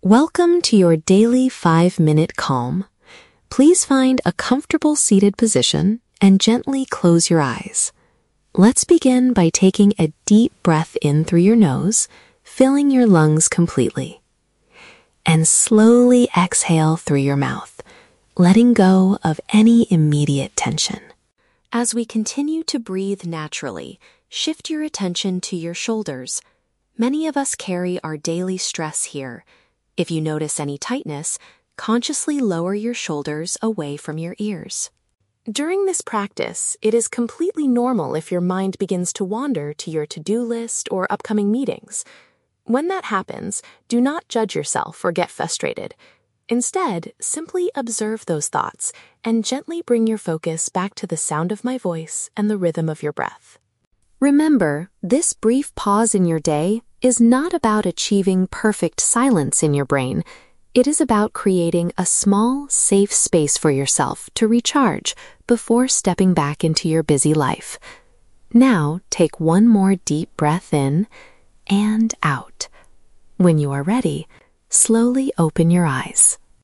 Welcome to your daily 5-minute calm. Please find a comfortable seated position and gently close your eyes. Let's begin by taking a deep breath in through your nose, filling your lungs completely. And slowly exhale through your mouth, letting go of any immediate tension. As we continue to breathe naturally, shift your attention to your shoulders. Many of us carry our daily stress here. If you notice any tightness, consciously lower your shoulders away from your ears. During this practice, it is completely normal if your mind begins to wander to your to-do list or upcoming meetings. When that happens, do not judge yourself or get frustrated. Instead, simply observe those thoughts and gently bring your focus back to the sound of my voice and the rhythm of your breath. Remember, this brief pause in your day is not about achieving perfect silence in your brain. It is about creating a small, safe space for yourself to recharge before stepping back into your busy life. Now, take one more deep breath in and out. When you are ready, slowly open your eyes.